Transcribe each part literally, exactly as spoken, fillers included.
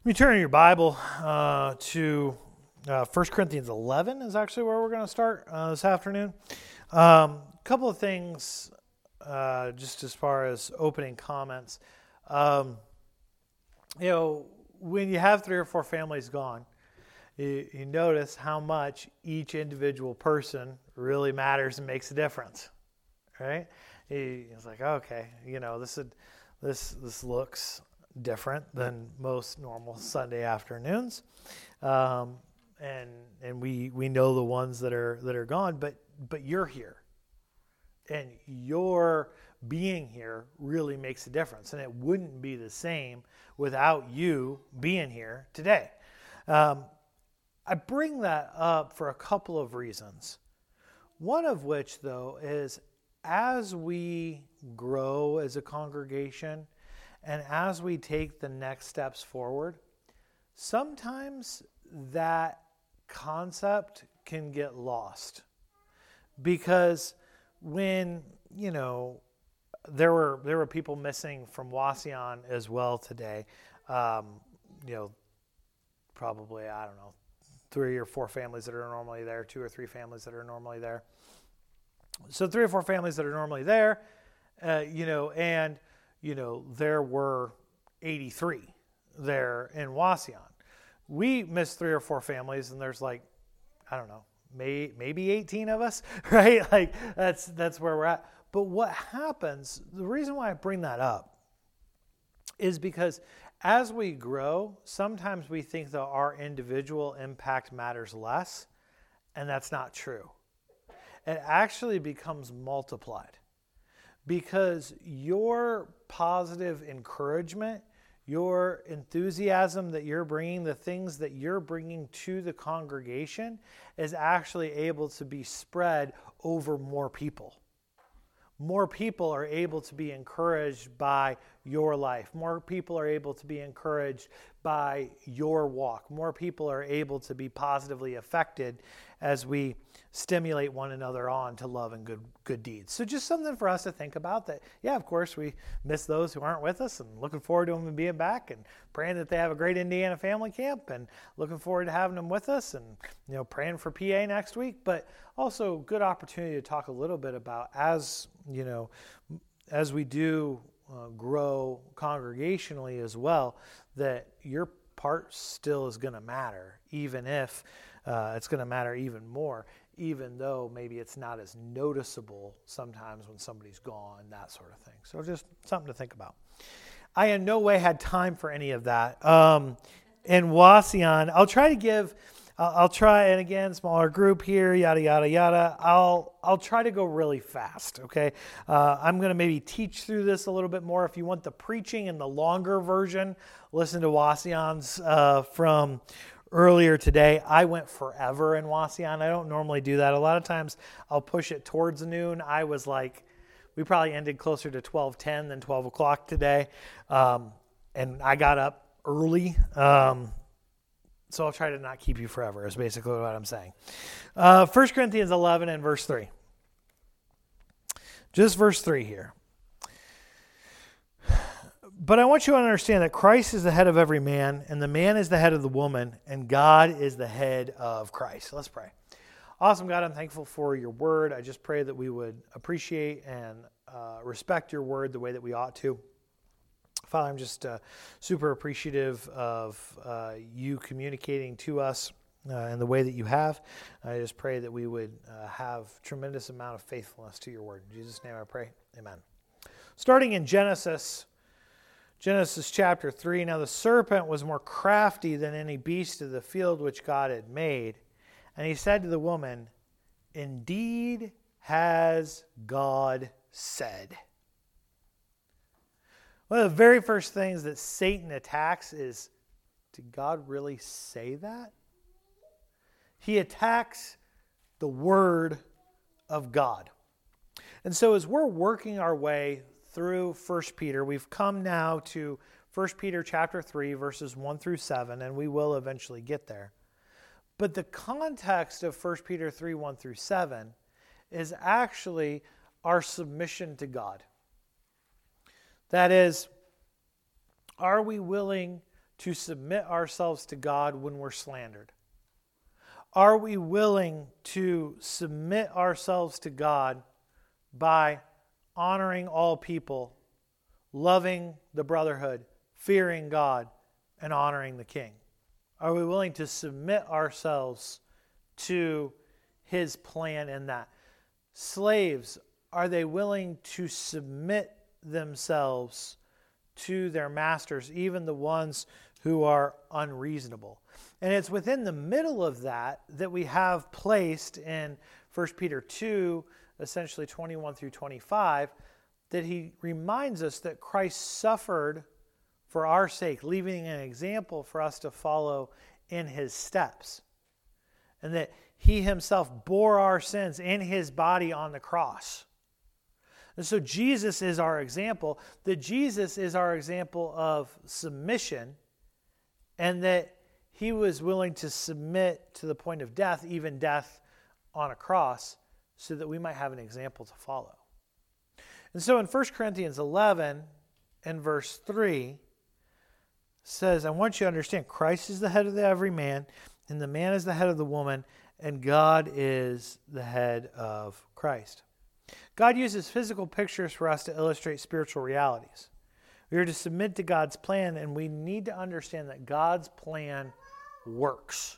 Let me turn your Bible uh, to uh, First Corinthians eleven is actually where we're going to start uh, this afternoon. A um, couple of things uh, just as far as opening comments. Um, you know, when you have three or four families gone, you, you notice how much each individual person really matters and makes a difference, right? It's like, okay, you know, this is, this this looks different than most normal Sunday afternoons, um, and and we we know the ones that are that are gone, but but you're here, and your being here really makes a difference, and it wouldn't be the same without you being here today. Um, I bring that up for a couple of reasons. One of which, though, is as we grow as a congregation and as we take the next steps forward, sometimes that concept can get lost. Because when, you know, there were there were people missing from Wauseon as well today, um, you know, probably, I don't know, three or four families that are normally there, two or three families that are normally there. So three or four families that are normally there, uh, you know, and, you know, there were eighty-three there in Wauseon. We missed three or four families, and there's like, I don't know, may, maybe eighteen of us, right? Like that's that's where we're at. But what happens, the reason why I bring that up is because as we grow, sometimes we think that our individual impact matters less, and that's not true. It actually becomes multiplied because your positive encouragement, your enthusiasm that you're bringing, the things that you're bringing to the congregation is actually able to be spread over more people. More people are able to be encouraged by your life. More people are able to be encouraged by your walk. More people are able to be positively affected as we stimulate one another on to love and good good deeds. So just something for us to think about that, yeah, of course, we miss those who aren't with us and looking forward to them being back and praying that they have a great Indiana family camp and looking forward to having them with us and, you know, praying for P A next week. But also good opportunity to talk a little bit about as, you know, as we do uh, grow congregationally as well, that your part still is going to matter, even if uh, it's going to matter even more, even though maybe it's not as noticeable sometimes when somebody's gone, that sort of thing. So just something to think about. I in no way had time for any of that. Um, in Wauseon, I'll try to give, uh, I'll try, and again, smaller group here, yada, yada, yada. I'll I'll try to go really fast, okay? Uh, I'm going to maybe teach through this a little bit more. If you want the preaching and the longer version, listen to Wauseon's uh, from earlier today. I went forever in Wauseon. I don't normally do that. A lot of times I'll push it towards noon. I was like, we probably ended closer to twelve ten than twelve o'clock today. Um, and I got up early. Um, so I'll try to not keep you forever is basically what I'm saying. Uh, First Corinthians eleven and verse three. Just verse three here. But I want you to understand that Christ is the head of every man, and the man is the head of the woman, and God is the head of Christ. Let's pray. Awesome, God, I'm thankful for your word. I just pray that we would appreciate and uh, respect your word the way that we ought to. Father, I'm just uh, super appreciative of uh, you communicating to us uh, in the way that you have. I just pray that we would uh, have tremendous amount of faithfulness to your word. In Jesus' name I pray. Amen. Starting in Genesis, Genesis chapter three, now the serpent was more crafty than any beast of the field which God had made. And he said to the woman, indeed has God said. One of the very first things that Satan attacks is, did God really say that? He attacks the word of God. And so as we're working our way through First Peter, we've come now to First Peter chapter three, verses one through seven, and we will eventually get there. But the context of First Peter three, one through seven is actually our submission to God. That is, are we willing to submit ourselves to God when we're slandered? Are we willing to submit ourselves to God by honoring all people, loving the brotherhood, fearing God, and honoring the King? Are we willing to submit ourselves to His plan in that? Slaves, are they willing to submit themselves to their masters, even the ones who are unreasonable? And it's within the middle of that that we have placed in First Peter two, essentially twenty-one through twenty-five, that he reminds us that Christ suffered for our sake, leaving an example for us to follow in his steps. And that he himself bore our sins in his body on the cross. And so Jesus is our example, that Jesus is our example of submission, and that he was willing to submit to the point of death, even death on a cross, so that we might have an example to follow. And so in First Corinthians eleven and verse three says, I want you to understand, Christ is the head of every man, and the man is the head of the woman, and God is the head of Christ. God uses physical pictures for us to illustrate spiritual realities. We are to submit to God's plan, and we need to understand that God's plan works.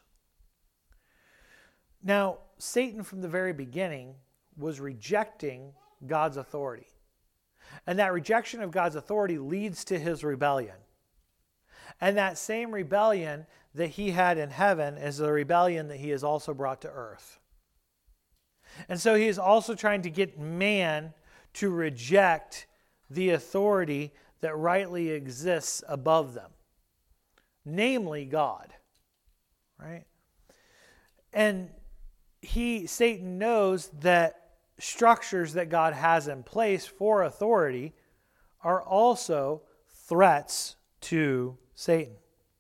Now, Satan from the very beginning was rejecting God's authority. And that rejection of God's authority leads to his rebellion. And that same rebellion that he had in heaven is the rebellion that he has also brought to earth. And so he is also trying to get man to reject the authority that rightly exists above them, namely God. Right? And he, Satan, knows that structures that God has in place for authority are also threats to Satan.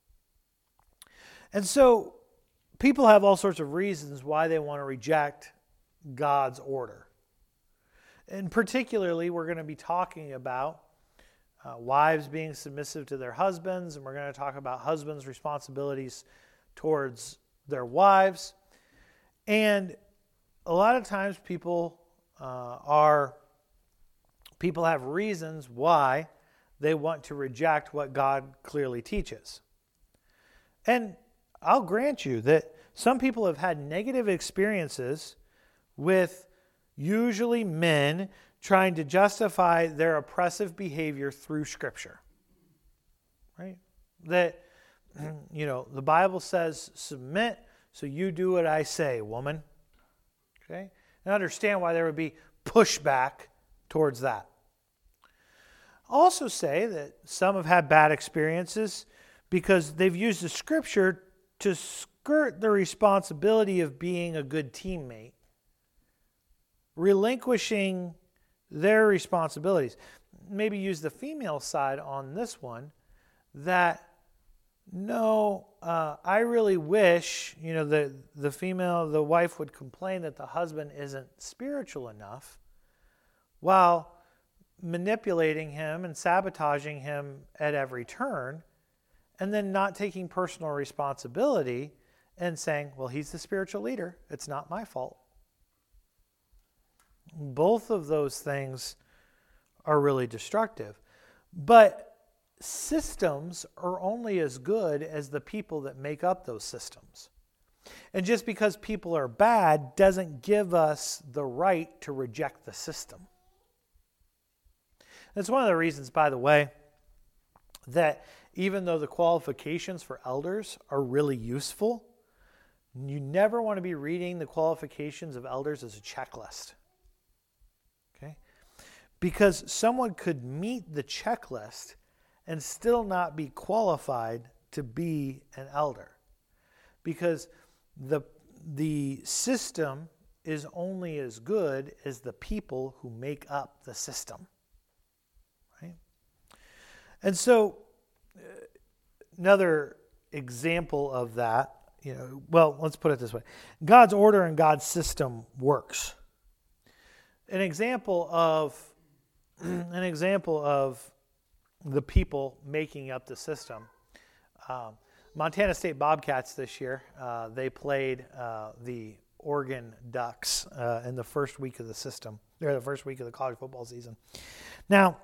And so people have all sorts of reasons why they want to reject God's order. And particularly, we're going to be talking about uh, wives being submissive to their husbands, and we're going to talk about husbands' responsibilities towards their wives. And a lot of times people uh, are, people have reasons why they want to reject what God clearly teaches. And I'll grant you that some people have had negative experiences with usually men trying to justify their oppressive behavior through Scripture. Right? That, you know, the Bible says, submit, so you do what I say, woman. Okay? And understand why there would be pushback towards that. I'll also say that some have had bad experiences because they've used the Scripture to skirt the responsibility of being a good teammate, relinquishing their responsibilities. Maybe use the female side on this one, that no, uh, I really wish, you know, the, the female, the wife would complain that the husband isn't spiritual enough, while manipulating him and sabotaging him at every turn, and then not taking personal responsibility and saying, well, he's the spiritual leader. It's not my fault. Both of those things are really destructive. But systems are only as good as the people that make up those systems. And just because people are bad doesn't give us the right to reject the system. That's one of the reasons, by the way, that even though the qualifications for elders are really useful, you never want to be reading the qualifications of elders as a checklist. Okay? Because someone could meet the checklist and still not be qualified to be an elder. Because the, the system is only as good as the people who make up the system. Right? And so, uh, another example of that, you know, well, let's put it this way. God's order and God's system works. An example of an example of the people making up the system Um, Montana State Bobcats this year, uh, they played uh, the Oregon Ducks uh, in the first week of the system, or the first week of the college football season. Now,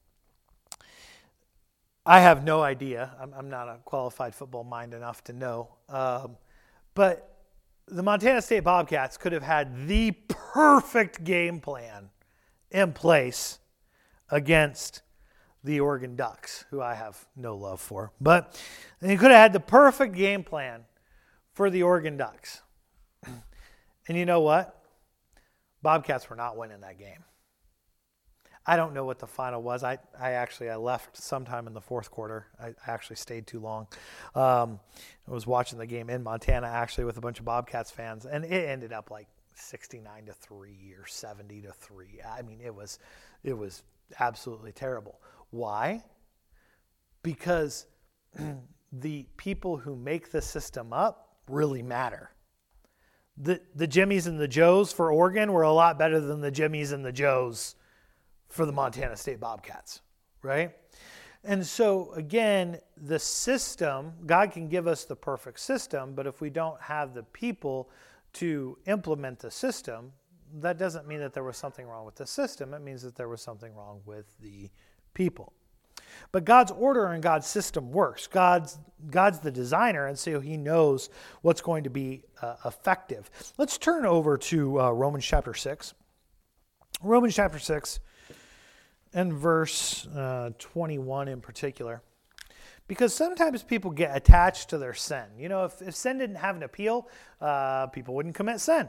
I have no idea. I'm, I'm not a qualified football mind enough to know. Um, but the Montana State Bobcats could have had the perfect game plan in place against the Oregon Ducks, who I have no love for. But they could have had the perfect game plan for the Oregon Ducks. And you know what? Bobcats were not winning that game. I don't know what the final was. I, I actually I left sometime in the fourth quarter. I, I actually stayed too long. Um, I was watching the game in Montana actually with a bunch of Bobcats fans, and it ended up like sixty-nine to three or seventy to three. I mean, it was it was absolutely terrible. Why? Because the people who make the system up really matter. The the Jimmies and the Joes for Oregon were a lot better than the Jimmies and the Joes for the Montana State Bobcats, right? And so, again, the system, God can give us the perfect system, but if we don't have the people to implement the system, that doesn't mean that there was something wrong with the system. It means that there was something wrong with the people. But God's order and God's system works. God's God's the designer, and so he knows what's going to be uh, effective. Let's turn over to uh, Romans chapter six. Romans chapter six and verse uh, twenty-one in particular. Because sometimes people get attached to their sin. You know, if, if sin didn't have an appeal, uh, people wouldn't commit sin.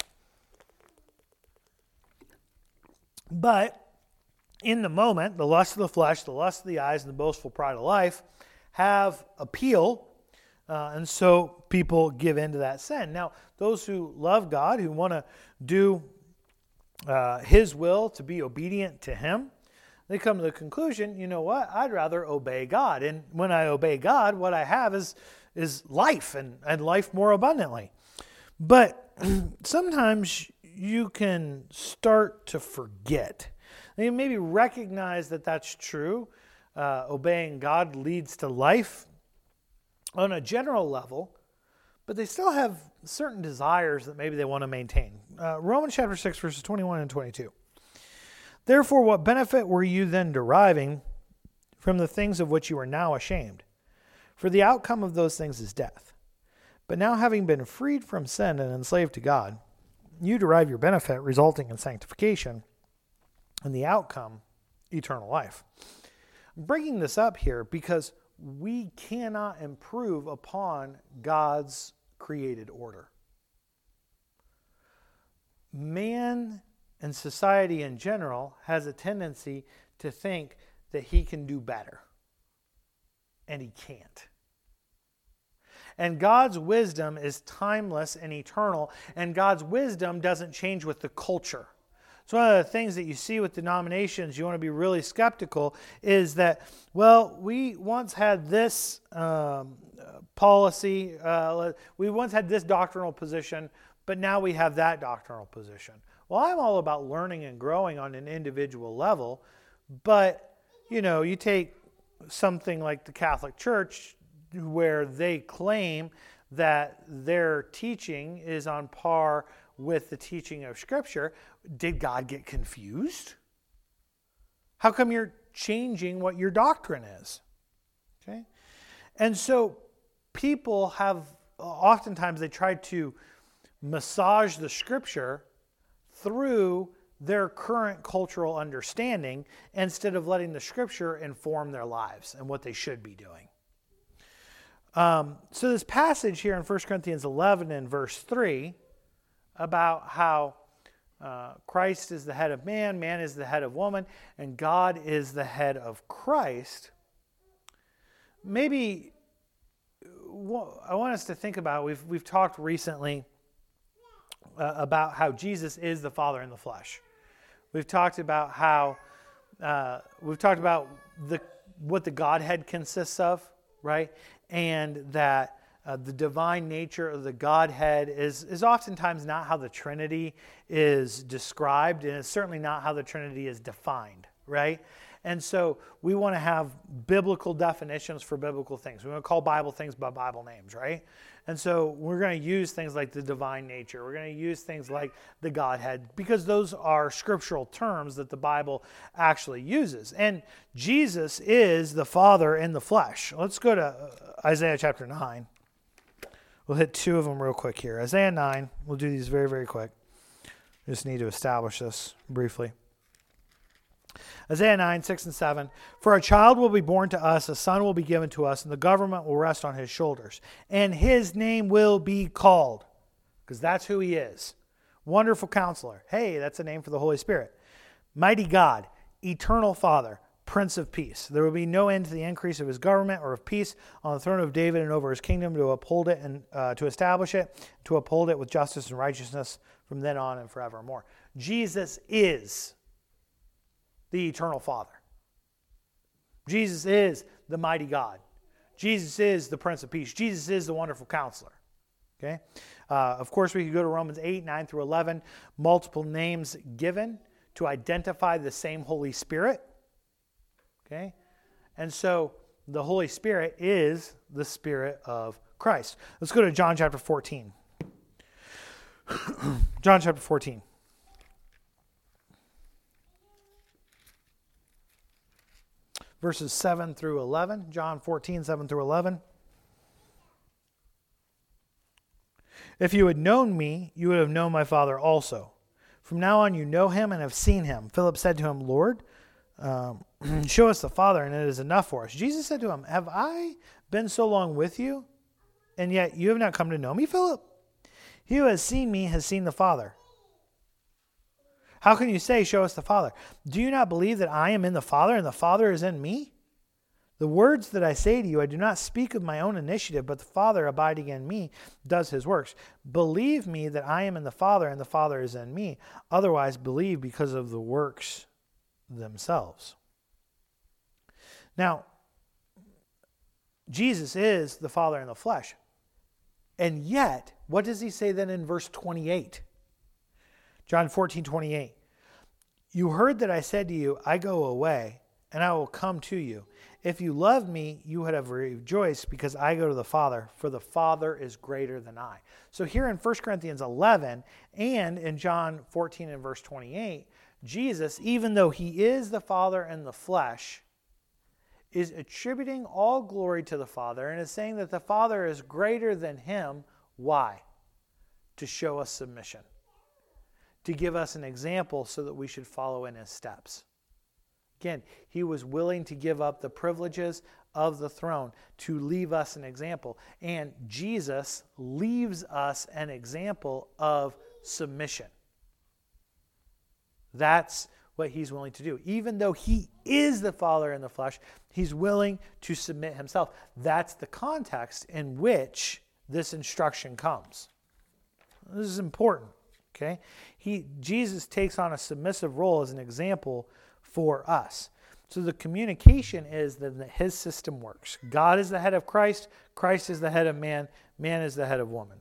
But in the moment, the lust of the flesh, the lust of the eyes, and the boastful pride of life have appeal, uh, and so people give in to that sin. Now, those who love God, who want to do uh, His will, to be obedient to Him, they come to the conclusion, you know what, I'd rather obey God. And when I obey God, what I have is, is life, and, and life more abundantly. But sometimes you can start to forget. And you maybe recognize that that's true. Uh, obeying God leads to life on a general level, but they still have certain desires that maybe they want to maintain. Uh, Romans chapter six, verses twenty-one and twenty-two. Therefore, what benefit were you then deriving from the things of which you are now ashamed? For the outcome of those things is death. But now having been freed from sin and enslaved to God, you derive your benefit resulting in sanctification, and the outcome, eternal life. I'm bringing this up here because we cannot improve upon God's created order. Man and society in general has a tendency to think that he can do better, and he can't. And God's wisdom is timeless and eternal, and God's wisdom doesn't change with the culture. So one of the things that you see with denominations, you want to be really skeptical, is that, well, we once had this um, policy, uh, we once had this doctrinal position, but now we have that doctrinal position. Well, I'm all about learning and growing on an individual level, but, you know, you take something like the Catholic Church, where they claim that their teaching is on par with the teaching of Scripture. Did God get confused? How come you're changing what your doctrine is? Okay? And so people have, oftentimes they try to massage the Scripture through their current cultural understanding instead of letting the Scripture inform their lives and what they should be doing. Um, so this passage here in First Corinthians eleven and verse three about how uh, Christ is the head of man, man is the head of woman, and God is the head of Christ. Maybe I want us to think about, we've, we've talked recently uh, about how Jesus is the Father in the flesh. We've talked about how, uh, we've talked about the what the Godhead consists of, right? And that uh, the divine nature of the Godhead is, is oftentimes not how the Trinity is described, and it's certainly not how the Trinity is defined, right? And so we want to have biblical definitions for biblical things. We want to call Bible things by Bible names, right? And so we're going to use things like the divine nature. We're going to use things like the Godhead, because those are scriptural terms that the Bible actually uses. And Jesus is the Father in the flesh. Let's go to Isaiah chapter nine. We'll hit two of them real quick here. Isaiah nine, we'll do these very, very quick. Just need to establish this briefly. Isaiah nine, six and seven. For a child will be born to us, a son will be given to us, and the government will rest on his shoulders. And his name will be called, because that's who he is. Wonderful Counselor. Hey, that's a name for the Holy Spirit. Mighty God, Eternal Father, Prince of Peace. There will be no end to the increase of his government or of peace on the throne of David and over his kingdom, to uphold it and uh, to establish it, to uphold it with justice and righteousness from then on and forevermore. Jesus is the Eternal Father. Jesus is the Mighty God. Jesus is the Prince of Peace. Jesus is the Wonderful Counselor. Okay. Uh, of course, we could go to Romans eight, nine through eleven. Multiple names given to identify the same Holy Spirit. Okay. And so the Holy Spirit is the Spirit of Christ. Let's go to John chapter fourteen. John chapter fourteen. Verses seven through eleven. John fourteen, seven through eleven. If you had known me, you would have known my Father also. From now on you know him and have seen him. Philip said to him, Lord, um, show us the Father, and it is enough for us. Jesus said to him, have I been so long with you, and yet you have not come to know me, Philip? He who has seen me has seen the Father. How can you say, show us the Father? Do you not believe that I am in the Father and the Father is in me? The words that I say to you, I do not speak of my own initiative, but the Father abiding in me does his works. Believe me that I am in the Father and the Father is in me. Otherwise, believe because of the works themselves. Now, Jesus is the Father in the flesh. And yet, what does he say then in verse twenty-eight? John fourteen, twenty-eight. You heard that I said to you, I go away, and I will come to you. If you loved me, you would have rejoiced, because I go to the Father, for the Father is greater than I. So here in First Corinthians eleven and in John fourteen and verse twenty-eight, Jesus, even though he is the Father in the flesh, is attributing all glory to the Father and is saying that the Father is greater than him. Why? To show us submission. To give us an example so that we should follow in his steps. Again, he was willing to give up the privileges of the throne to leave us an example. And Jesus leaves us an example of submission. That's what he's willing to do. Even though he is the Father in the flesh, he's willing to submit himself. That's the context in which this instruction comes. This is important. Okay, he Jesus takes on a submissive role as an example for us. So the communication is that his system works. God is the head of Christ. Christ is the head of man. Man is the head of woman.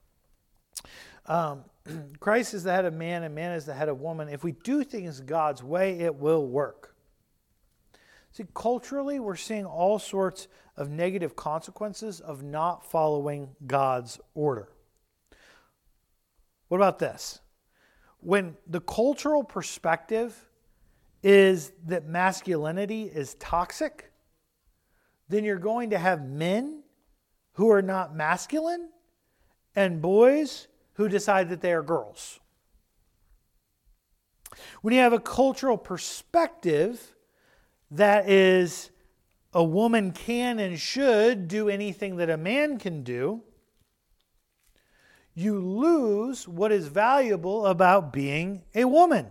Um, Christ is the head of man and man is the head of woman. If we do things God's way, it will work. See, culturally, we're seeing all sorts of negative consequences of not following God's order. What about this? When the cultural perspective is that masculinity is toxic, then you're going to have men who are not masculine and boys who decide that they are girls. When you have a cultural perspective that is a woman can and should do anything that a man can do, you lose what is valuable about being a woman.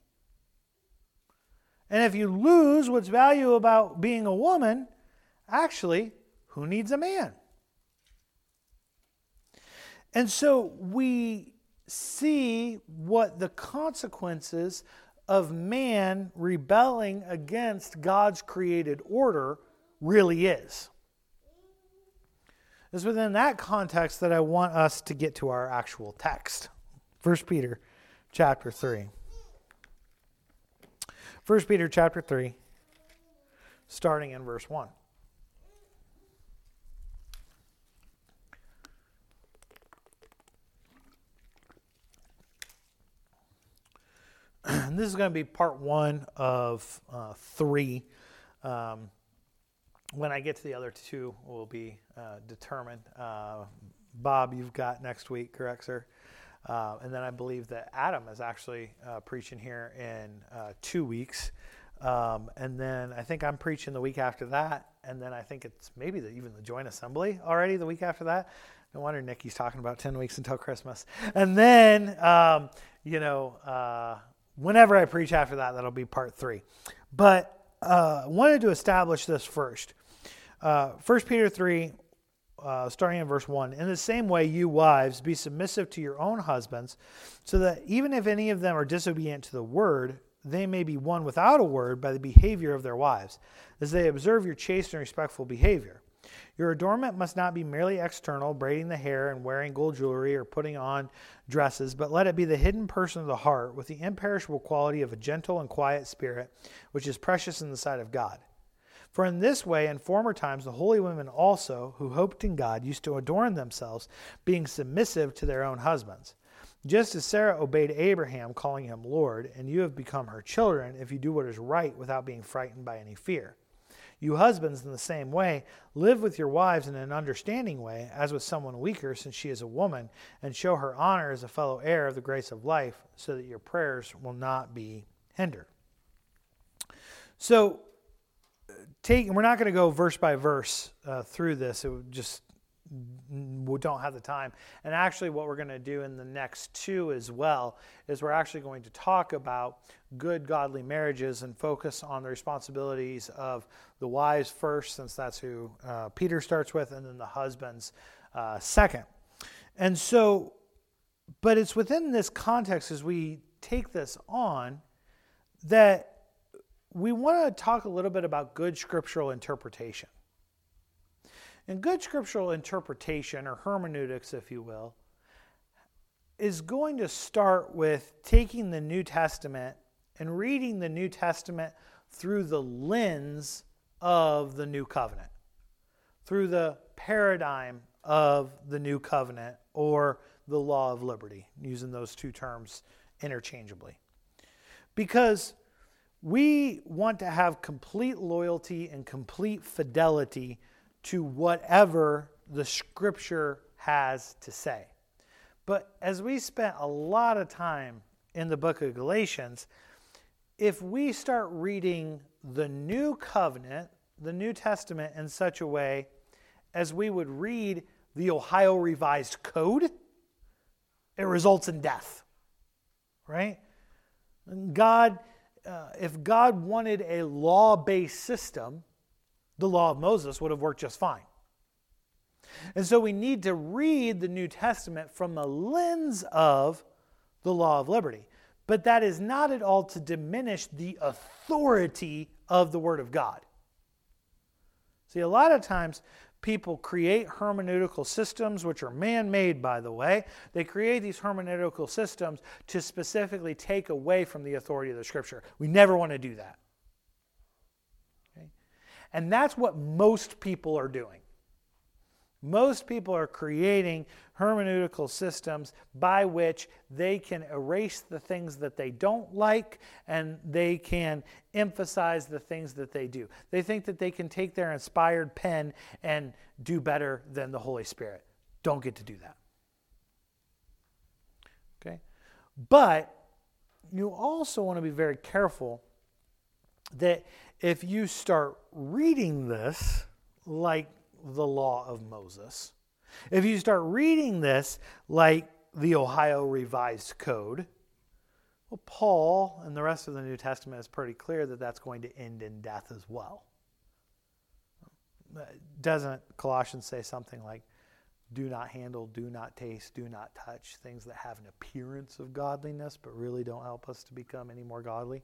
And if you lose what's valuable about being a woman, actually, who needs a man? And so we see what the consequences of man rebelling against God's created order really is. It's within that context that I want us to get to our actual text. First Peter chapter three. First Peter chapter three. starting in verse one. And this is going to be part one of uh, three. Um, when I get to the other two, will be uh, determined. Uh, Bob, you've got next week, correct, sir? Uh, and then I believe that Adam is actually uh, preaching here in uh, two weeks. Um, and then I think I'm preaching the week after that. And then I think it's maybe the, even the joint assembly already the week after that. No wonder Nikki's talking about ten weeks until Christmas. And then, um, you know, uh, whenever I preach after that, that'll be part three. But uh, I wanted to establish this first. Uh, First Peter three, uh, starting in verse one. In the same way, you wives, be submissive to your own husbands, so that even if any of them are disobedient to the word, they may be won without a word by the behavior of their wives, as they observe your chaste and respectful behavior. Your adornment must not be merely external, braiding the hair and wearing gold jewelry or putting on dresses, but let it be the hidden person of the heart with the imperishable quality of a gentle and quiet spirit, which is precious in the sight of God. For in this way, in former times, the holy women also, who hoped in God, used to adorn themselves, being submissive to their own husbands. Just as Sarah obeyed Abraham, calling him Lord, and you have become her children if you do what is right without being frightened by any fear. You husbands, in the same way, live with your wives in an understanding way, as with someone weaker, since she is a woman, and show her honor as a fellow heir of the grace of life, so that your prayers will not be hindered. So, take, we're not going to go verse by verse uh, through this. It would just we don't have the time. And actually what we're going to do in the next two as well is we're actually going to talk about good godly marriages and focus on the responsibilities of the wives first, since that's who uh, Peter starts with, and then the husbands uh, second. And so, but it's within this context as we take this on that we want to talk a little bit about good scriptural interpretation. And good scriptural interpretation, or hermeneutics, if you will, is going to start with taking the New Testament and reading the New Testament through the lens of the New Covenant, through the paradigm of the New Covenant, or the law of liberty, using those two terms interchangeably. Because we want to have complete loyalty and complete fidelity to whatever the Scripture has to say. But as we spent a lot of time in the book of Galatians, if we start reading the New Covenant, the New Testament, in such a way as we would read the Ohio Revised Code, it results in death, right? And God, uh, if God wanted a law-based system, the law of Moses would have worked just fine. And so we need to read the New Testament from the lens of the law of liberty. But that is not at all to diminish the authority of the Word of God. See, a lot of times people create hermeneutical systems, which are man-made, by the way. They create these hermeneutical systems to specifically take away from the authority of the Scripture. We never want to do that. And that's what most people are doing. Most people are creating hermeneutical systems by which they can erase the things that they don't like, and they can emphasize the things that they do. They think that they can take their inspired pen and do better than the Holy Spirit. Don't get to do that. Okay? But you also want to be very careful that if you start reading this like the law of Moses, if you start reading this like the Ohio Revised Code, well, Paul and the rest of the New Testament is pretty clear that that's going to end in death as well. Doesn't Colossians say something like, do not handle, do not taste, do not touch, things that have an appearance of godliness but really don't help us to become any more godly?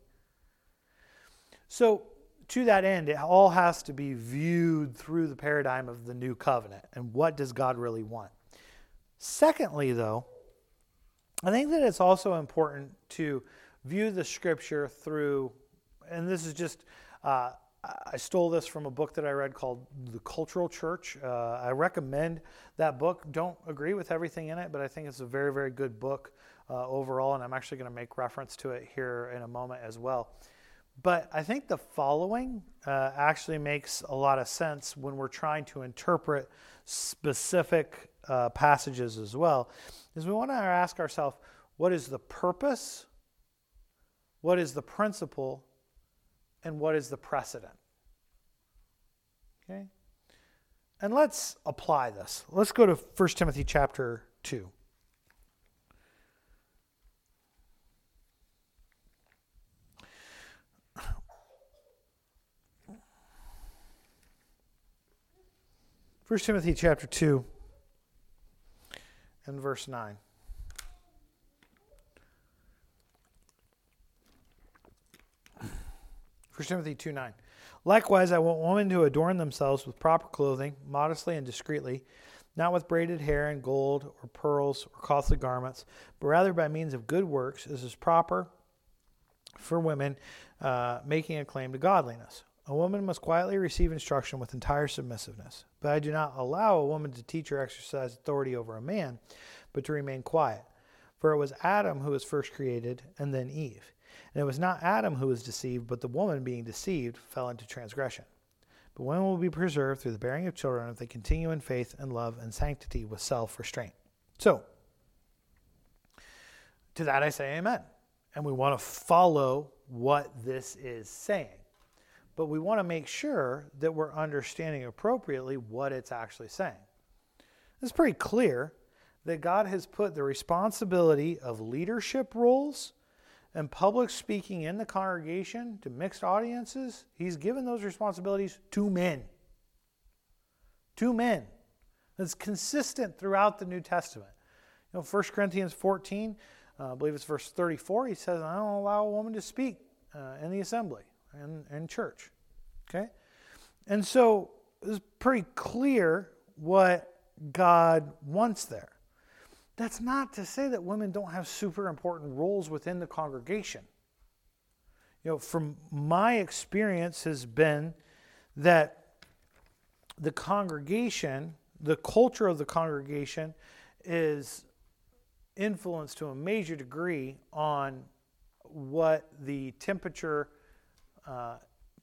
So, to that end, it all has to be viewed through the paradigm of the New Covenant. And what does God really want? Secondly, though, I think that it's also important to view the Scripture through, and this is just uh, I stole this from a book that I read called The Cultural Church. Uh, I recommend that book. Don't agree with everything in it, but I think it's a very, very good book uh, overall, and I'm actually going to make reference to it here in a moment as well. But I think the following uh, actually makes a lot of sense when we're trying to interpret specific uh, passages as well, is we want to ask ourselves, what is the purpose, what is the principle, and what is the precedent? Okay? And let's apply this. Let's go to First Timothy chapter two. First Timothy chapter two and verse nine. First Timothy two nine. Likewise, I want women to adorn themselves with proper clothing, modestly and discreetly, not with braided hair and gold or pearls or costly garments, but rather by means of good works, as is proper for women uh, making a claim to godliness. A woman must quietly receive instruction with entire submissiveness. But I do not allow a woman to teach or exercise authority over a man, but to remain quiet. For it was Adam who was first created, and then Eve. And it was not Adam who was deceived, but the woman being deceived fell into transgression. But women will be preserved through the bearing of children if they continue in faith and love and sanctity with self-restraint. So, to that I say amen. And we want to follow what this is saying. But we want to make sure that we're understanding appropriately what it's actually saying. It's pretty clear that God has put the responsibility of leadership roles and public speaking in the congregation to mixed audiences. He's given those responsibilities to men. To men. It's consistent throughout the New Testament. You know, First Corinthians fourteen, uh, I believe it's verse thirty-four, he says, I don't allow a woman to speak uh, in the assembly. In, in church, okay? And so it's pretty clear what God wants there. That's not to say that women don't have super important roles within the congregation. You know, from my experience has been that the congregation, the culture of the congregation is influenced to a major degree on what the temperature Uh,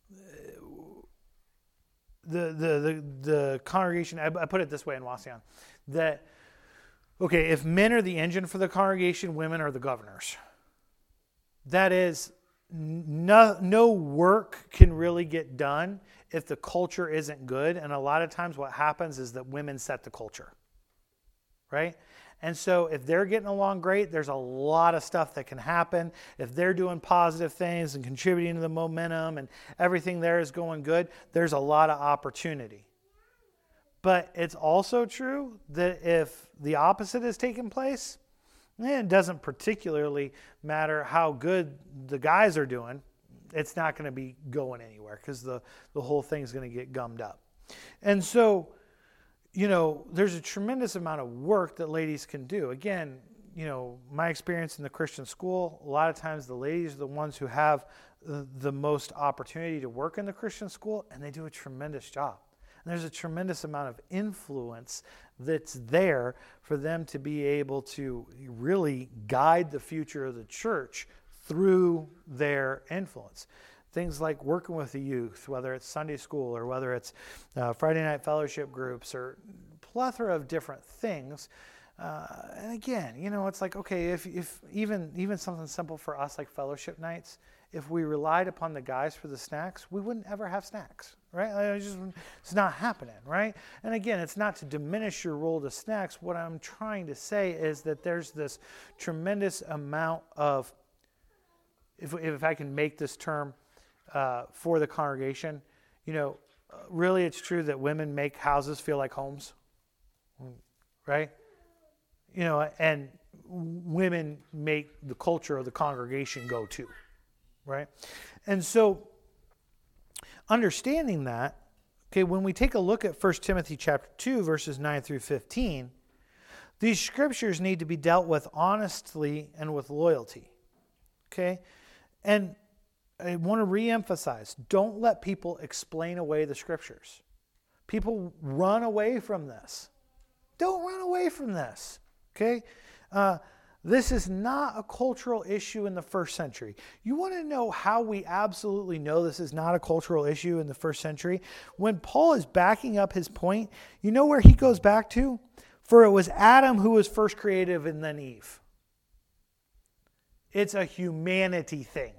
the, the the the congregation, I, I put it this way in Wauseon, that, okay, if men are the engine for the congregation, women are the governors. That is, no, no work can really get done if the culture isn't good, and a lot of times what happens is that women set the culture, right? And so if they're getting along great, there's a lot of stuff that can happen. If they're doing positive things and contributing to the momentum and everything there is going good, there's a lot of opportunity. But it's also true that if the opposite is taking place, eh, it doesn't particularly matter how good the guys are doing. It's not going to be going anywhere because the, the whole thing's going to get gummed up. And so, you know, there's a tremendous amount of work that ladies can do. Again, you know, my experience in the Christian school, a lot of times the ladies are the ones who have the, the most opportunity to work in the Christian school, and they do a tremendous job. And there's a tremendous amount of influence that's there for them to be able to really guide the future of the church through their influence. Things like working with the youth, whether it's Sunday school or whether it's uh, Friday night fellowship groups or plethora of different things. Uh, and again, you know, it's like, okay, if, if even even something simple for us like fellowship nights, if we relied upon the guys for the snacks, we wouldn't ever have snacks, right? Like, it's, just, it's not happening, right? And again, it's not to diminish your role to snacks. What I'm trying to say is that there's this tremendous amount of, if if I can make this term, Uh, for the congregation, you know, really it's true that women make houses feel like homes, right? You know, and women make the culture of the congregation go too, right? And so understanding that, okay, when we take a look at First Timothy chapter two, verses nine through fifteen, these scriptures need to be dealt with honestly and with loyalty, okay? And I want to reemphasize, don't let people explain away the scriptures. People run away from this. Don't run away from this, okay? Uh, this is not a cultural issue in the first century. You want to know how we absolutely know this is not a cultural issue in the first century? When Paul is backing up his point, you know where he goes back to? For it was Adam who was first created and then Eve. It's a humanity thing.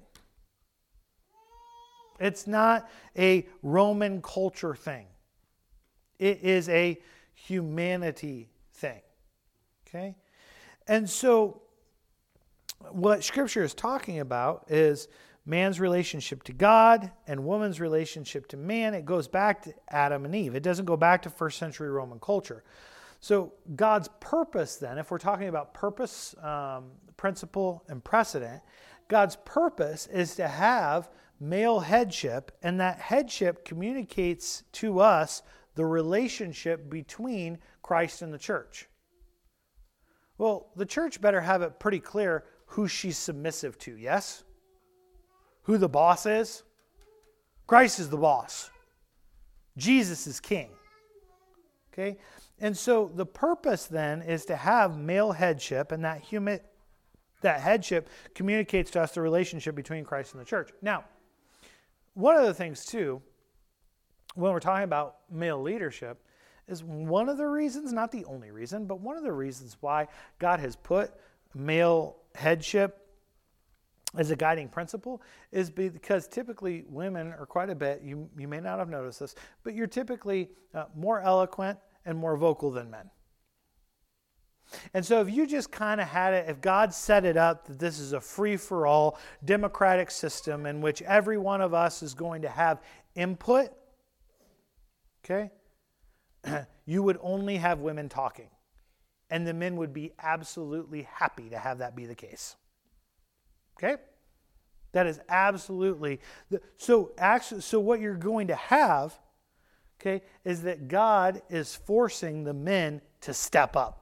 It's not a Roman culture thing. It is a humanity thing. Okay? And so what Scripture is talking about is man's relationship to God and woman's relationship to man. It goes back to Adam and Eve. It doesn't go back to first century Roman culture. So God's purpose then, if we're talking about purpose, um, principle, and precedent, God's purpose is to have male headship, and that headship communicates to us the relationship between Christ and the church. Well, the church better have it pretty clear who she's submissive to, yes? Who the boss is? Christ is the boss. Jesus is king. Okay? And so the purpose then is to have male headship, and that human, that headship communicates to us the relationship between Christ and the church. Now, one of the things too, when we're talking about male leadership, is one of the reasons, not the only reason, but one of the reasons why God has put male headship as a guiding principle is because typically women are quite a bit, you, you may not have noticed this, but you're typically uh, more eloquent and more vocal than men. And so if you just kind of had it, if God set it up that this is a free-for-all democratic system in which every one of us is going to have input, okay, you would only have women talking. And the men would be absolutely happy to have that be the case. Okay? That is absolutely, the, so actually, so what you're going to have, okay, is that God is forcing the men to step up.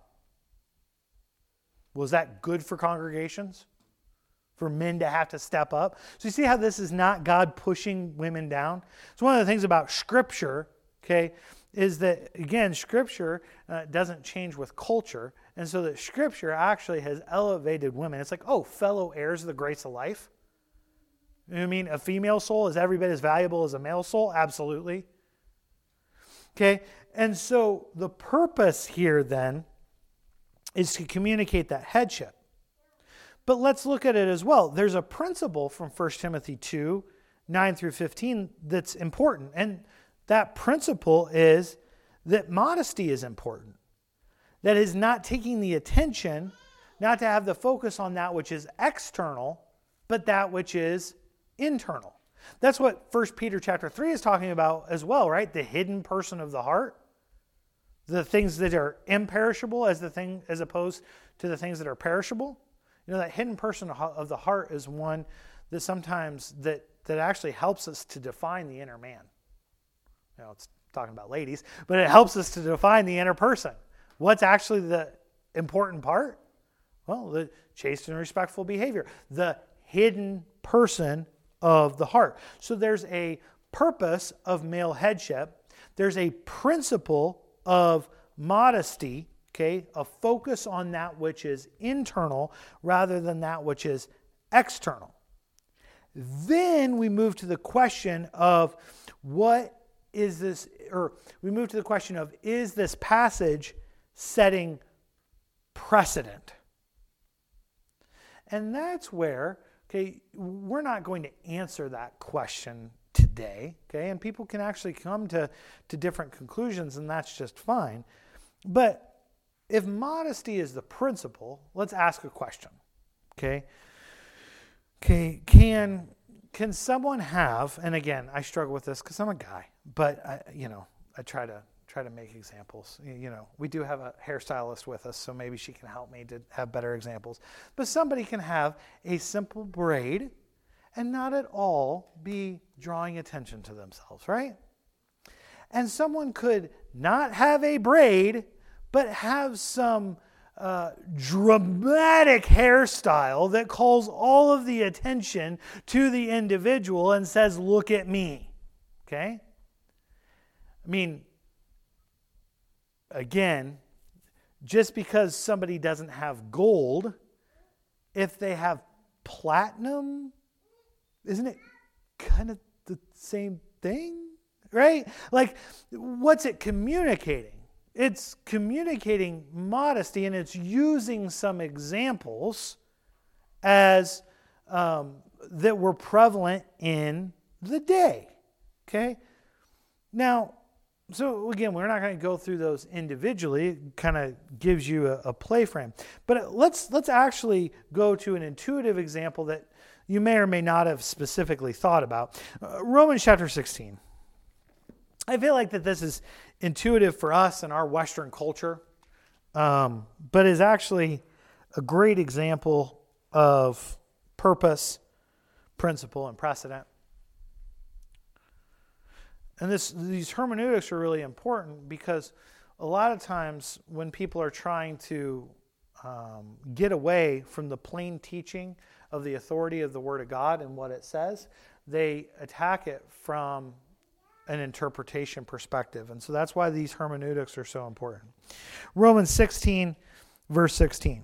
Was that good for congregations? For men to have to step up? So you see how this is not God pushing women down? So one of the things about Scripture, okay, is that, again, Scripture uh, doesn't change with culture. And so that Scripture actually has elevated women. It's like, oh, fellow heirs of the grace of life. You know what I mean? A female soul is every bit as valuable as a male soul? Absolutely. Okay? And so the purpose here then is to communicate that headship. But let's look at it as well. There's a principle from First Timothy two, nine through fifteen that's important. And that principle is that modesty is important. That is not taking the attention, not to have the focus on that which is external, but that which is internal. That's what First Peter chapter three is talking about as well, right? The hidden person of the heart. The things that are imperishable as the thing as opposed to the things that are perishable. You know, that hidden person of the heart is one that sometimes that, that actually helps us to define the inner man. You know, it's talking about ladies, but it helps us to define the inner person. What's actually the important part? Well, the chaste and respectful behavior. The hidden person of the heart. So there's a purpose of male headship. There's a principle of modesty, okay, a focus on that which is internal rather than that which is external. Then we move to the question of what is this, or we move to the question of, is this passage setting precedent? And that's where, okay, we're not going to answer that question today, okay, and people can actually come to, to different conclusions, and that's just fine. But if modesty is the principle, let's ask a question, okay? Okay, can can someone have, and again, I struggle with this because I'm a guy, but I, you know, I try to try to make examples. You know, we do have a hairstylist with us, so maybe she can help me to have better examples. But somebody can have a simple braid and not at all be drawing attention to themselves, right? And someone could not have a braid, but have some uh, dramatic hairstyle that calls all of the attention to the individual and says, look at me. Okay? I mean, again, just because somebody doesn't have gold, if they have platinum, isn't it kind of the same thing? Right? Like, what's it communicating? It's communicating modesty, and it's using some examples as um, that were prevalent in the day. Okay? Now, so again, we're not going to go through those individually. It kind of gives you a, a play frame. But let's let's actually go to an intuitive example that you may or may not have specifically thought about. Uh, Romans chapter sixteen. I feel like that this is intuitive for us in our Western culture, um, but is actually a great example of purpose, principle, and precedent. And this, these hermeneutics are really important because a lot of times when people are trying to um, get away from the plain teaching of the authority of the Word of God and what it says, they attack it from an interpretation perspective. And so that's why these hermeneutics are so important. Romans sixteen, verse sixteen.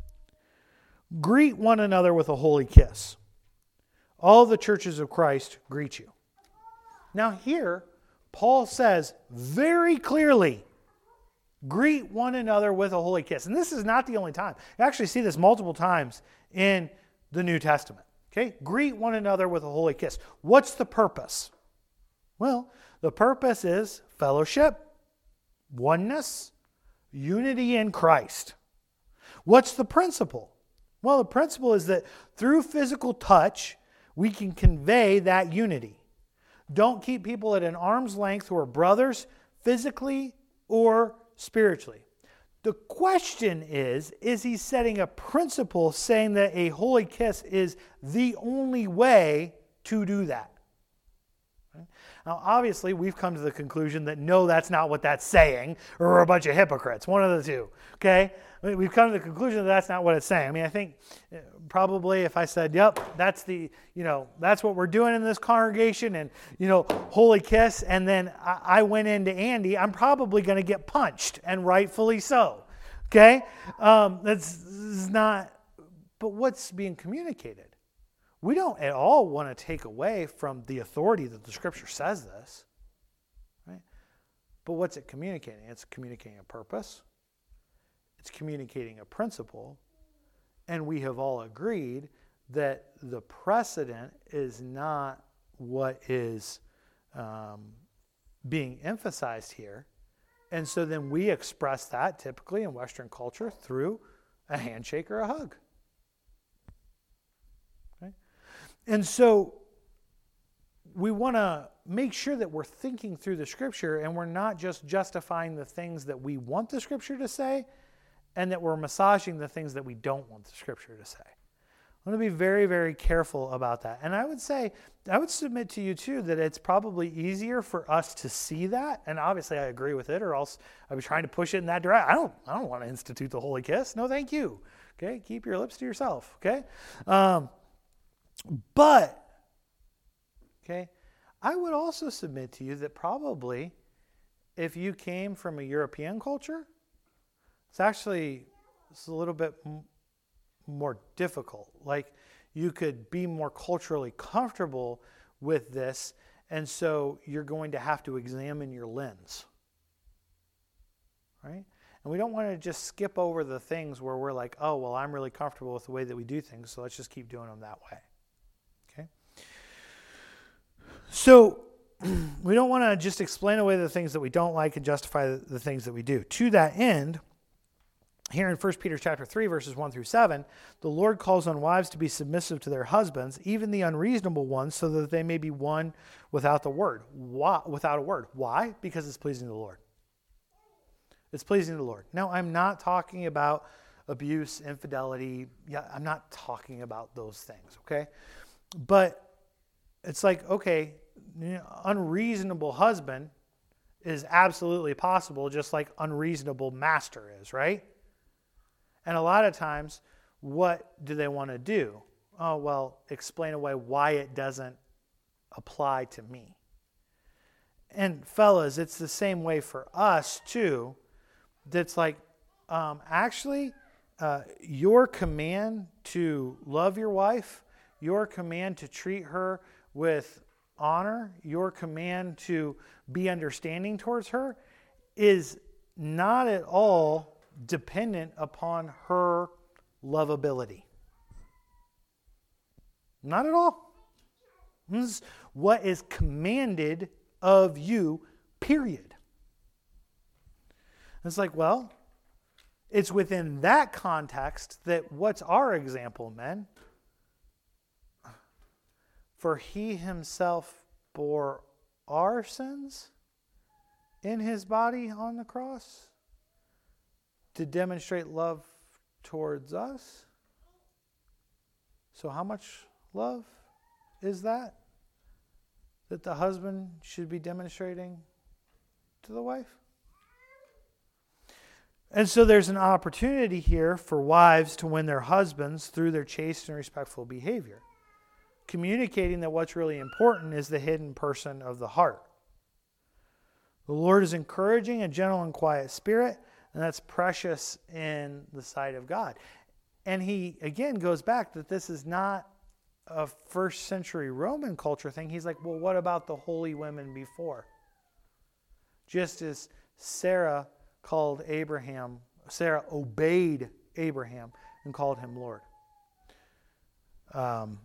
Greet one another with a holy kiss. All the churches of Christ greet you. Now here, Paul says very clearly, greet one another with a holy kiss. And this is not the only time. You actually see this multiple times in the New Testament. Okay? Greet one another with a holy kiss. What's the purpose? Well, the purpose is fellowship, oneness, unity in Christ. What's the principle? Well, the principle is that through physical touch, we can convey that unity. Don't keep people at an arm's length who are brothers, physically or spiritually. The question is, is he setting a principle saying that a holy kiss is the only way to do that? Now, obviously, we've come to the conclusion that no, that's not what that's saying, or we're a bunch of hypocrites, one of the two, okay? We've come to the conclusion that that's not what it's saying. I mean, I think probably if I said, yep, that's the, you know, that's what we're doing in this congregation, and, you know, holy kiss, and then I, I went into Andy, I'm probably going to get punched, and rightfully so, okay? Um, that's, that's not, but what's being communicated? We don't at all want to take away from the authority that the Scripture says this, right? But what's it communicating? It's communicating a purpose. It's communicating a principle. And we have all agreed that the precedent is not what is um, being emphasized here. And so then we express that typically in Western culture through a handshake or a hug. And so we want to make sure that we're thinking through the Scripture and we're not just justifying the things that we want the Scripture to say and that we're massaging the things that we don't want the Scripture to say. I want to be very, very careful about that. And I would say, I would submit to you too that it's probably easier for us to see that. And obviously I agree with it, or else I'd be trying to push it in that direction. I don't, I don't want to institute the holy kiss. No, thank you. Okay, keep your lips to yourself. Okay. Um, But, okay, I would also submit to you that probably if you came from a European culture, it's actually it's a little bit m- more difficult. Like, you could be more culturally comfortable with this, and so you're going to have to examine your lens, right? And we don't want to just skip over the things where we're like, oh, well, I'm really comfortable with the way that we do things, so let's just keep doing them that way. So we don't want to just explain away the things that we don't like and justify the, the things that we do. To that end, here in First Peter chapter three, verses one through seven, the Lord calls on wives to be submissive to their husbands, even the unreasonable ones, so that they may be won without the word. Why? Without a word. Why? Because it's pleasing to the Lord. It's pleasing to the Lord. Now, I'm not talking about abuse, infidelity. Yeah, I'm not talking about those things, okay? But it's like, okay, you know, unreasonable husband is absolutely possible, just like unreasonable master is, right? And a lot of times, what do they want to do? Oh, well, explain away why it doesn't apply to me. And fellas, it's the same way for us too. That's like, um, actually, uh, your command to love your wife, your command to treat her with honor, your command to be understanding towards her is not at all dependent upon her lovability. Not at all. This is what is commanded of you, period. It's like, well, it's within that context that what's our example, men? For he himself bore our sins in his body on the cross to demonstrate love towards us. So how much love is that that the husband should be demonstrating to the wife? And so there's an opportunity here for wives to win their husbands through their chaste and respectful behavior, communicating that what's really important is the hidden person of the heart. The Lord is encouraging a gentle and quiet spirit, and that's precious in the sight of God. And he, again, goes back that this is not a first century Roman culture thing. He's like, well, what about the holy women before? Just as Sarah called Abraham, Sarah obeyed Abraham and called him Lord. Um,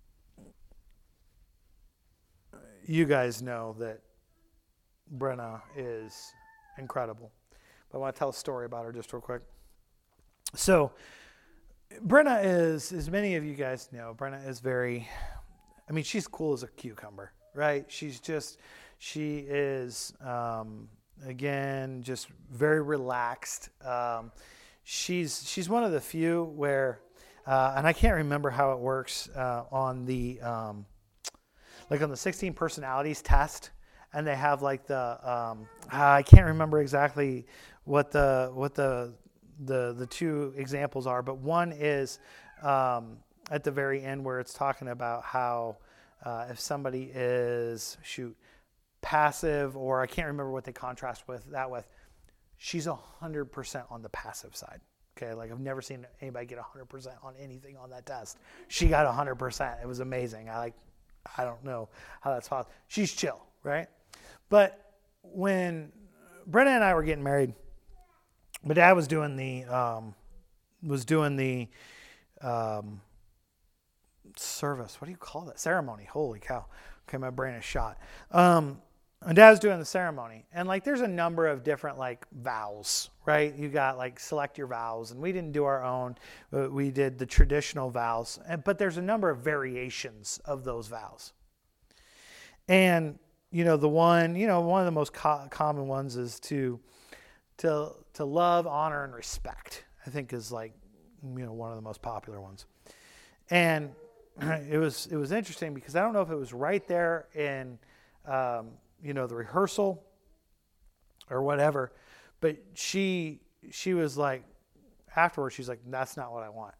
you guys know that Brenna is incredible. But I want to tell a story about her just real quick. So, Brenna is, as many of you guys know, Brenna is very, I mean, she's cool as a cucumber, right? She's just, she is, um, again, just very relaxed. Um, she's she's one of the few where, uh, and I can't remember how it works uh, on the, um, like on the sixteen personalities test, and they have like the, um, I can't remember exactly what the what the the the two examples are, but one is um, at the very end where it's talking about how uh, if somebody is shoot passive, or I can't remember what they contrast with that with, she's a hundred percent on the passive side. Okay, like I've never seen anybody get a hundred percent on anything on that test. She got a hundred percent. It was amazing. I like, I don't know how that's possible. She's chill, right? But when Brenna and I were getting married, my dad was doing the um, was doing the um, service. What do you call that? Ceremony. Holy cow! Okay, my brain is shot. Um, my dad was doing the ceremony, and like, there's a number of different like vows, right? You got like select your vows, and we didn't do our own. We did the traditional vows, and, but there's a number of variations of those vows. And you know, the one, you know, one of the most co- common ones is to to to love, honor, and respect. I think is like, you know, one of the most popular ones. And it was it was interesting because I don't know if it was right there in um, you know, the rehearsal or whatever, but she she was like, afterwards she's like, that's not what I want.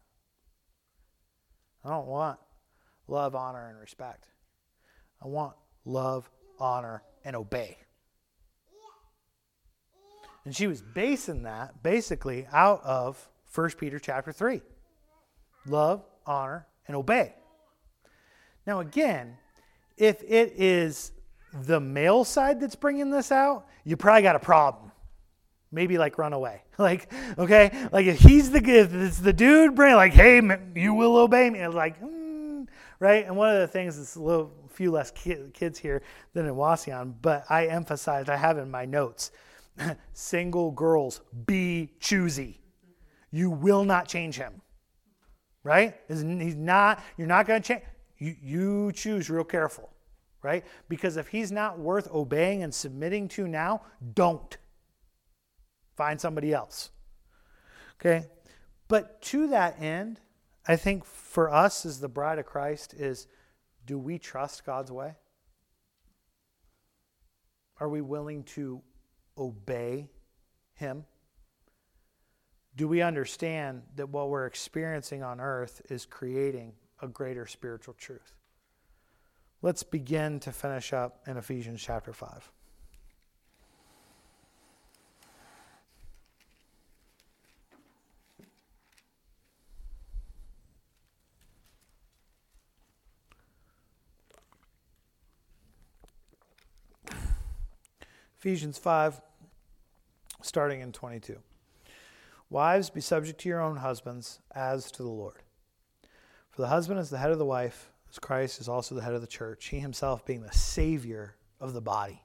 I don't want love, honor, and respect. I want love, honor, and obey. And she was basing that basically out of First Peter chapter three. Love, honor, and obey. Now again, if it is the male side that's bringing this out, you probably got a problem. Maybe like run away. Like, okay, like if he's the if it's the dude bringing like, hey, you will obey me. Like, hmm, right? And one of the things is a little few less kids here than in Wauseon, but I emphasized, I have in my notes, single girls, be choosy. You will not change him, right? He's not. You're not going to change. You, you choose real careful, right? Because if he's not worth obeying and submitting to now, don't. Find somebody else, okay? But to that end, I think for us as the bride of Christ is, do we trust God's way? Are we willing to obey him? Do we understand that what we're experiencing on earth is creating a greater spiritual truth? Let's begin to finish up in Ephesians chapter five. Ephesians five, starting in twenty-two. Wives, be subject to your own husbands as to the Lord. For the husband is the head of the wife, as Christ is also the head of the church, he himself being the Savior of the body.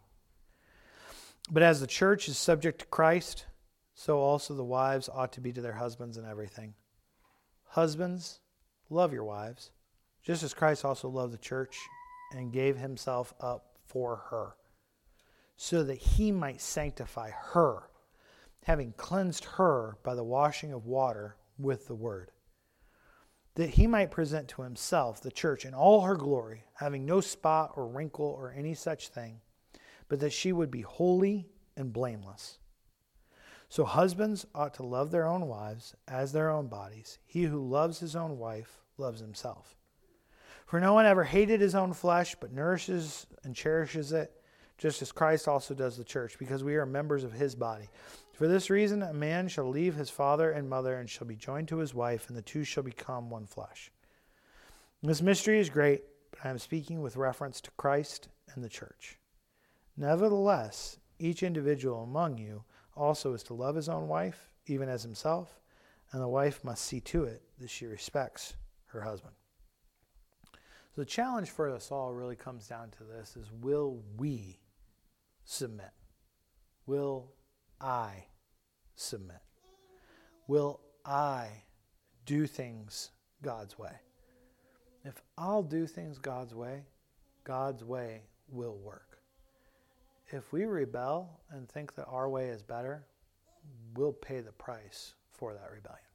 But as the church is subject to Christ, so also the wives ought to be to their husbands in everything. Husbands, love your wives, just as Christ also loved the church and gave himself up for her, so that he might sanctify her, having cleansed her by the washing of water with the word, that he might present to himself the church in all her glory, having no spot or wrinkle or any such thing, but that she would be holy and blameless. So husbands ought to love their own wives as their own bodies. He who loves his own wife loves himself. For no one ever hated his own flesh, but nourishes and cherishes it, just as Christ also does the church, because we are members of his body. For this reason, a man shall leave his father and mother and shall be joined to his wife, and the two shall become one flesh. This mystery is great, but I am speaking with reference to Christ and the church. Nevertheless, each individual among you also is to love his own wife, even as himself, and the wife must see to it that she respects her husband. So the challenge for us all really comes down to this, is will we submit? Will I submit? Will I do things God's way? If I'll do things God's way, God's way will work. If we rebel and think that our way is better, we'll pay the price for that rebellion.